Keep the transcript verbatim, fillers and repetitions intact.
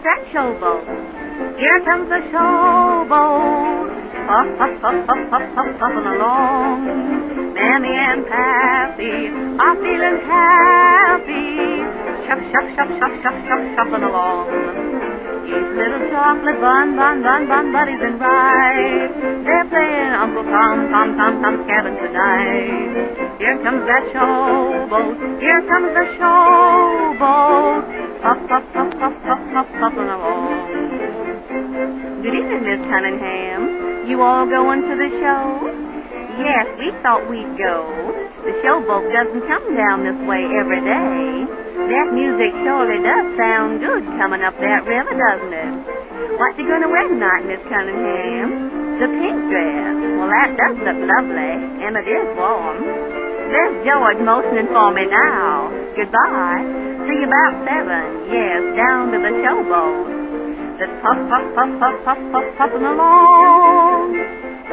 that showboat. Here comes the showboat. Puff, puff, puff, puff, puff, puff, puffing along. Mammy and Pappy are feeling happy. Shuff, shuff, shuff, shuff, shuff, shuff, shuffling along. Each little chocolate bun, bun, bun, bun, buddies and rye. They're playing Uncle Tom, Tom, Tom, Tom's cabin tonight. Here comes that showboat. Here comes the showboat. Puff, puff, puff, puff, puff, puff, puffing along. Good evening, Miss Cunningham. You all going to the show? Yes, we thought we'd go. The showboat doesn't come down this way every day. That music surely does sound good coming up that river, doesn't it? What you gonna wear tonight, Miss Cunningham? The pink dress. Well, that does look lovely, and it is warm. There's George motioning for me now. Goodbye. See you about seven. Yes, down to the showboat. Just puff, puff, puff, puff, puff, puff, puffing along.